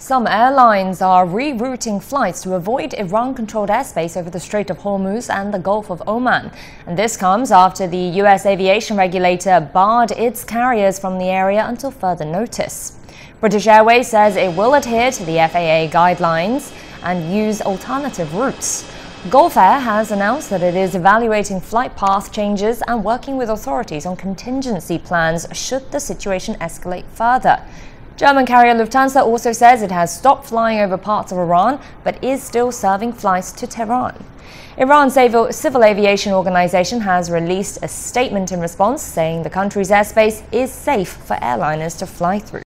Some airlines are rerouting flights to avoid Iran-controlled airspace over the Strait of Hormuz and the Gulf of Oman. And this comes after the U.S. aviation regulator barred its carriers from the area until further notice. British Airways says it will adhere to the FAA guidelines and use alternative routes. Gulf Air has announced that it is evaluating flight path changes and working with authorities on contingency plans should the situation escalate further. German carrier Lufthansa also says it has stopped flying over parts of Iran but is still serving flights to Tehran. Iran's Civil Aviation Organization has released a statement in response, saying the country's airspace is safe for airliners to fly through.